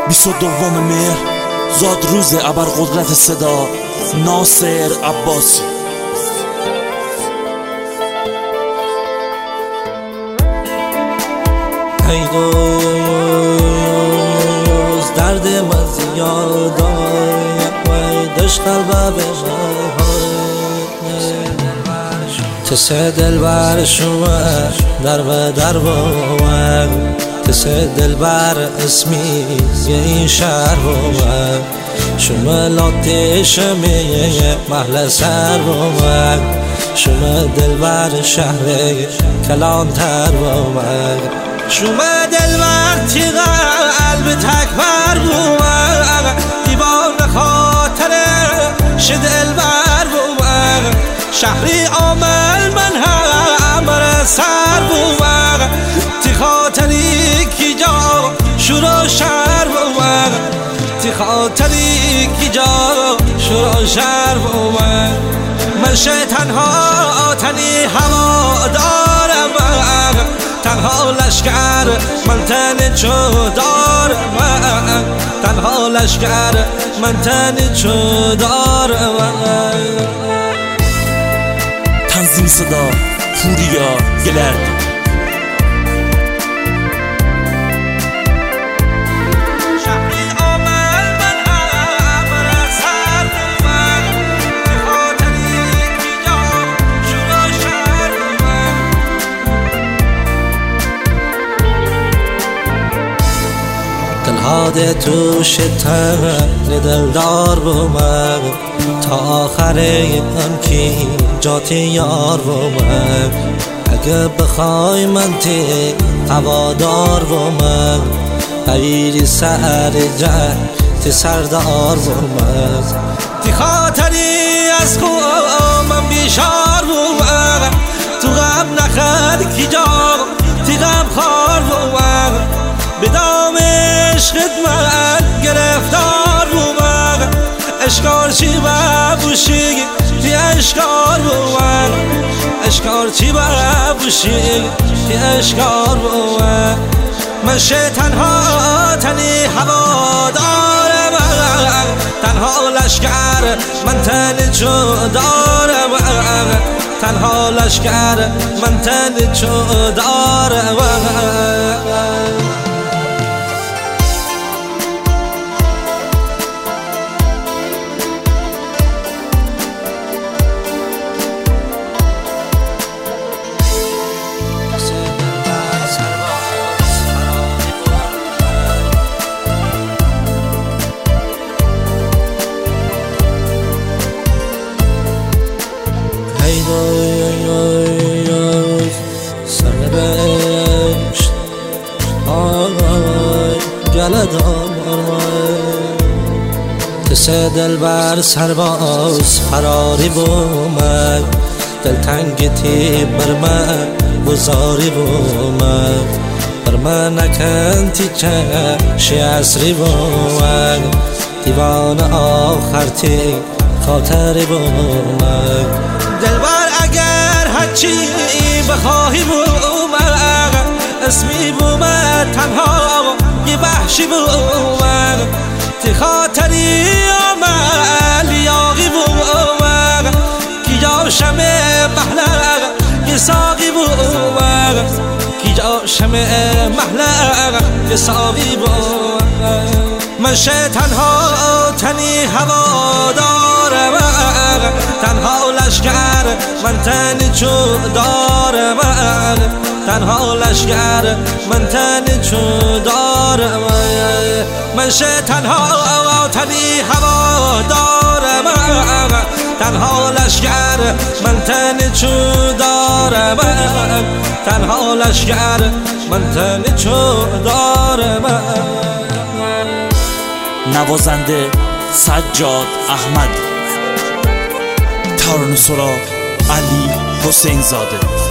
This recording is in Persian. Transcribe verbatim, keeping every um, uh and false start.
بیست و دوم مهر زاد روز ابرقدرت صدا ناصر عباسی. ای دوز درد من زیادای وای دش قلبه بجای تسه دل بر شما در و در وای تسه دل بر اسمی این شهر وای شما لاتش میه محل سر وای شما دل بر شهر کلانتر وای شما دل بر تیغ قلب تکبر بومن دیوان خاطر شد دل بر بومن شهری عامل من همه سر بومن تی خاطری کی جا شروع شهر بومن تی خاطری کی جا شروع شهر بومن من شه تنها تنی هوا دارم تنها لشکر من تن چودار من تنها لشکر من تن چودار من تنظیم صدا پوریا گلرد. دلهاده تو شتن دلدار بومن تا آخر ام کی جاتی یار بومن اگه بخوای من تی هوادار بومن غیری سر جن تی سردار بومن تی خاطری از خواه من بیشار بومن تو غم نخد کی جا تی غم خار بومن بدام عشقت من گرفتار بومن اشکار چی ببوشی تی اشکار بومن اشکار چی ببوشی تی اشکار بومن من شه تنها تنی هوا دارم تنها لشکر من تن چودارم تنها لشکر من تن چودارم سرنوشت آی گلدان تسه دل بر سرباز فراری بومن دلتنگ تی بر من بزاری بومن بر من نکن تی چشی عصری بومن دیوان آخر تی خاطری بومن دلبر اگر هرچی بخواهی بومن اسمی بومن تنها یه وحشی بومن تی خاطری آمل یاغی بومن کی جا شمه محلق یه ساقی بومن کی جا شمه محلق یه ساقی بومن من شه تنها تنی هوا دارم تنها لشکر من تن چودارم تنها لشکر من تن چودارم من شه تنها تنی هوا دارم تنها لشکر من تن چودارم تنها لشکر من تن چودارم. نوازنده سجاد احمد، ترانه سرا علی حسین زاده.